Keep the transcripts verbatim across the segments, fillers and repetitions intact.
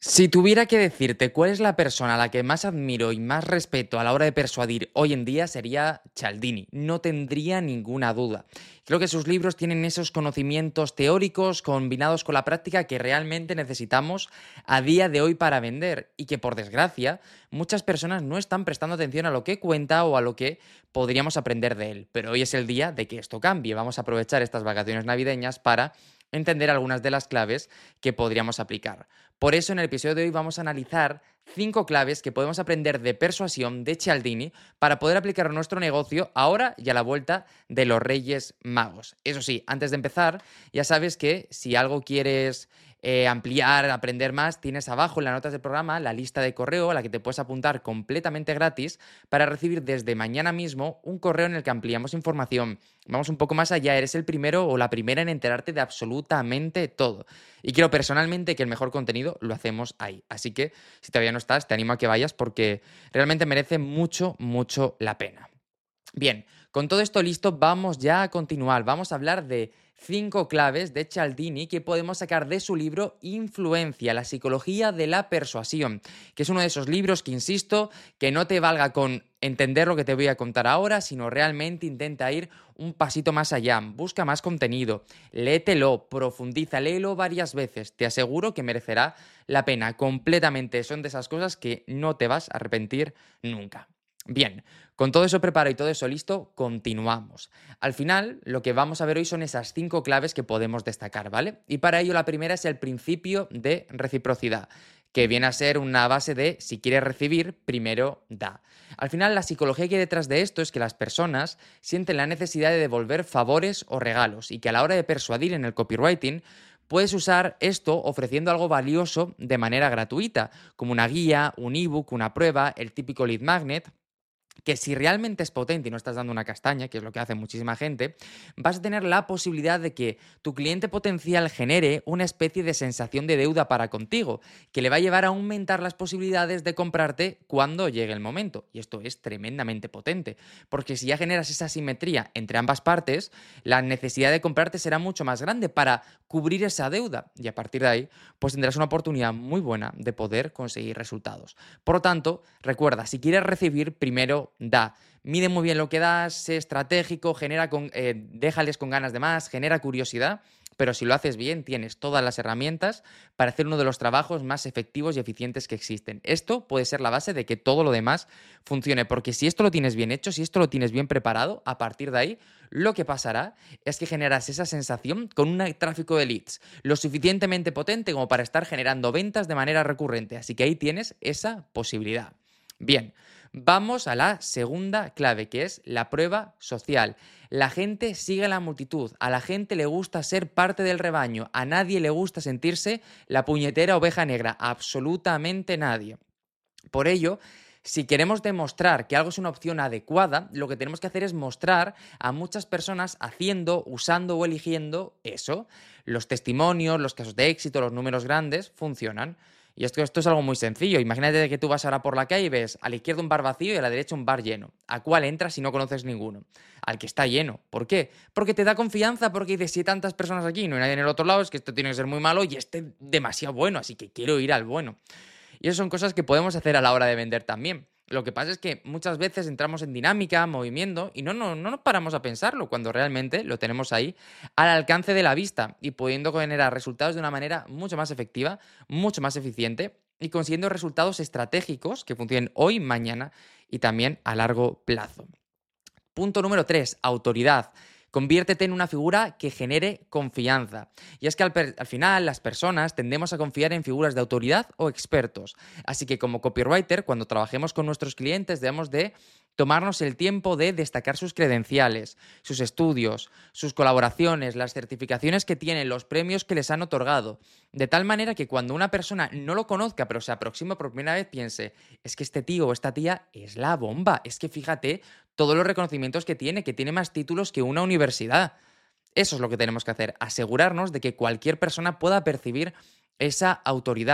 Si tuviera que decirte cuál es la persona a la que más admiro y más respeto a la hora de persuadir hoy en día sería Cialdini, no tendría ninguna duda. Creo que sus libros tienen esos conocimientos teóricos combinados con la práctica que realmente necesitamos a día de hoy para vender y que por desgracia muchas personas no están prestando atención a lo que cuenta o a lo que podríamos aprender de él. Pero hoy es el día de que esto cambie. Vamos a aprovechar estas vacaciones navideñas para entender algunas de las claves que podríamos aplicar. Por eso en el episodio de hoy vamos a analizar cinco claves que podemos aprender de persuasión de Cialdini para poder aplicar a nuestro negocio ahora y a la vuelta de los Reyes Magos. Eso sí, antes de empezar, ya sabes que si algo quieres eh, ampliar, aprender más, tienes abajo en las notas del programa la lista de correo a la que te puedes apuntar completamente gratis para recibir desde mañana mismo un correo en el que ampliamos información. Vamos un poco más allá, eres el primero o la primera en enterarte de absolutamente todo. Y quiero personalmente que el mejor contenido lo hacemos ahí. Así que si todavía no estás, te animo a que vayas porque realmente merece mucho, mucho la pena. Bien, con todo esto listo, vamos ya a continuar. Vamos a hablar de cinco claves de Cialdini que podemos sacar de su libro Influencia, la psicología de la persuasión, que es uno de esos libros que, insisto, que no te valga con entender lo que te voy a contar ahora, sino realmente intenta ir un pasito más allá, busca más contenido, léetelo, profundiza, léelo varias veces, te aseguro que merecerá la pena completamente. Son de esas cosas que no te vas a arrepentir nunca. Bien, con todo eso preparado y todo eso listo, continuamos. Al final, lo que vamos a ver hoy son esas cinco claves que podemos destacar, ¿vale? Y para ello la primera es el principio de reciprocidad, que viene a ser una base de si quieres recibir, primero da. Al final, la psicología que hay detrás de esto es que las personas sienten la necesidad de devolver favores o regalos y que a la hora de persuadir en el copywriting, puedes usar esto ofreciendo algo valioso de manera gratuita, como una guía, un ebook, una prueba, el típico lead magnet, que si realmente es potente y no estás dando una castaña, que es lo que hace muchísima gente, vas a tener la posibilidad de que tu cliente potencial genere una especie de sensación de deuda para contigo, que le va a llevar a aumentar las posibilidades de comprarte cuando llegue el momento. Y esto es tremendamente potente, porque si ya generas esa simetría entre ambas partes, la necesidad de comprarte será mucho más grande para cubrir esa deuda. Y a partir de ahí, pues tendrás una oportunidad muy buena de poder conseguir resultados. Por lo tanto, recuerda, si quieres recibir, primero da. Mide muy bien lo que das, sé estratégico, genera con, eh, déjales con ganas de más, genera curiosidad, pero si lo haces bien, tienes todas las herramientas para hacer uno de los trabajos más efectivos y eficientes que existen. Esto puede ser la base de que todo lo demás funcione, porque si esto lo tienes bien hecho, si esto lo tienes bien preparado, a partir de ahí, lo que pasará es que generas esa sensación con un tráfico de leads lo suficientemente potente como para estar generando ventas de manera recurrente. Así que ahí tienes esa posibilidad. Bien, vamos a la segunda clave, que es la prueba social. La gente sigue a la multitud, a la gente le gusta ser parte del rebaño, a nadie le gusta sentirse la puñetera oveja negra, absolutamente nadie. Por ello, si queremos demostrar que algo es una opción adecuada, lo que tenemos que hacer es mostrar a muchas personas haciendo, usando o eligiendo eso. Los testimonios, los casos de éxito, los números grandes funcionan. Y esto, esto es algo muy sencillo. Imagínate que tú vas ahora por la calle y ves a la izquierda un bar vacío y a la derecha un bar lleno. ¿A cuál entras si no conoces ninguno? Al que está lleno. ¿Por qué? Porque te da confianza, porque dices, si hay tantas personas aquí y no hay nadie en el otro lado, es que esto tiene que ser muy malo y este demasiado bueno, así que quiero ir al bueno. Y eso son cosas que podemos hacer a la hora de vender también. Lo que pasa es que muchas veces entramos en dinámica, movimiento, y no, no, no nos paramos a pensarlo cuando realmente lo tenemos ahí al alcance de la vista y pudiendo generar resultados de una manera mucho más efectiva, mucho más eficiente y consiguiendo resultados estratégicos que funcionen hoy, mañana y también a largo plazo. Punto número tres, autoridad. Conviértete en una figura que genere confianza. Y es que al, per- al final las personas tendemos a confiar en figuras de autoridad o expertos. Así que como copywriter, cuando trabajemos con nuestros clientes, debemos de tomarnos el tiempo de destacar sus credenciales, sus estudios, sus colaboraciones, las certificaciones que tienen, los premios que les han otorgado. De tal manera que cuando una persona no lo conozca, pero se aproxima por primera vez, piense, es que este tío o esta tía es la bomba. Es que fíjate todos los reconocimientos que tiene, que tiene más títulos que una universidad. Eso es lo que tenemos que hacer, asegurarnos de que cualquier persona pueda percibir esa autoridad.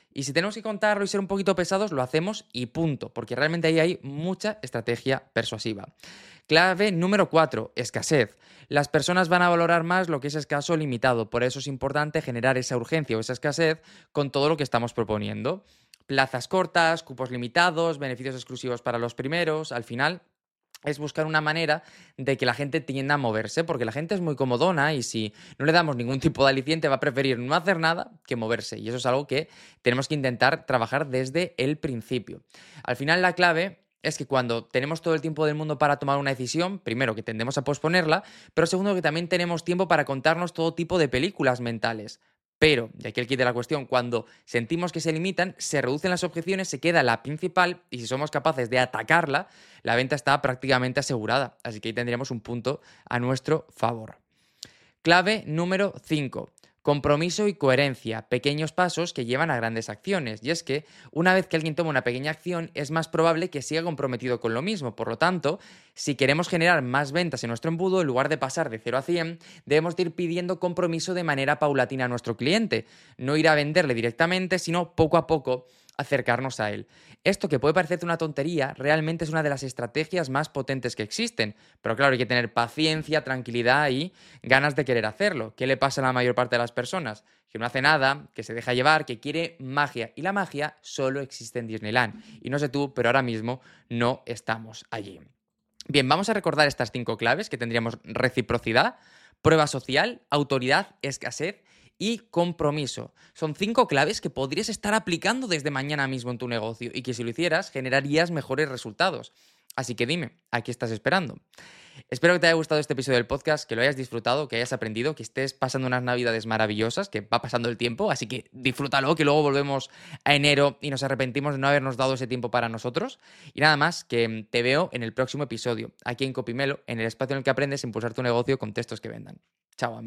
Y si tenemos que contarlo y ser un poquito pesados, lo hacemos y punto, porque realmente ahí hay mucha estrategia persuasiva. Clave número cuatro, escasez. Las personas van a valorar más lo que es escaso o limitado, por eso es importante generar esa urgencia o esa escasez con todo lo que estamos proponiendo. Plazas cortas, cupos limitados, beneficios exclusivos para los primeros, al final es buscar una manera de que la gente tienda a moverse, porque la gente es muy comodona y si no le damos ningún tipo de aliciente va a preferir no hacer nada que moverse. Y eso es algo que tenemos que intentar trabajar desde el principio. Al final la clave es que cuando tenemos todo el tiempo del mundo para tomar una decisión, primero que tendemos a posponerla, pero segundo que también tenemos tiempo para contarnos todo tipo de películas mentales. Pero, de aquí el kit de la cuestión, cuando sentimos que se limitan, se reducen las objeciones, se queda la principal y si somos capaces de atacarla, la venta está prácticamente asegurada. Así que ahí tendríamos un punto a nuestro favor. Clave número cinco. Compromiso y coherencia, pequeños pasos que llevan a grandes acciones. Y es que una vez que alguien toma una pequeña acción, es más probable que siga comprometido con lo mismo. Por lo tanto, si queremos generar más ventas en nuestro embudo, en lugar de pasar de cero a cien, debemos de ir pidiendo compromiso de manera paulatina a nuestro cliente. No ir a venderle directamente, sino poco a poco acercarnos a él. Esto que puede parecerte una tontería, realmente es una de las estrategias más potentes que existen. Pero claro, hay que tener paciencia, tranquilidad y ganas de querer hacerlo. ¿Qué le pasa a la mayor parte de las personas? Que no hace nada, que se deja llevar, que quiere magia. Y la magia solo existe en Disneyland. Y no sé tú, pero ahora mismo no estamos allí. Bien, vamos a recordar estas cinco claves que tendríamos: reciprocidad, prueba social, autoridad, escasez y compromiso. Son cinco claves que podrías estar aplicando desde mañana mismo en tu negocio y que si lo hicieras generarías mejores resultados. Así que dime, ¿a qué estás esperando? Espero que te haya gustado este episodio del podcast, que lo hayas disfrutado, que hayas aprendido, que estés pasando unas navidades maravillosas, que va pasando el tiempo, así que disfrútalo, que luego volvemos a enero y nos arrepentimos de no habernos dado ese tiempo para nosotros. Y nada más, que te veo en el próximo episodio, aquí en Copymelo, en el espacio en el que aprendes a impulsar tu negocio con textos que vendan. Chao, amigos.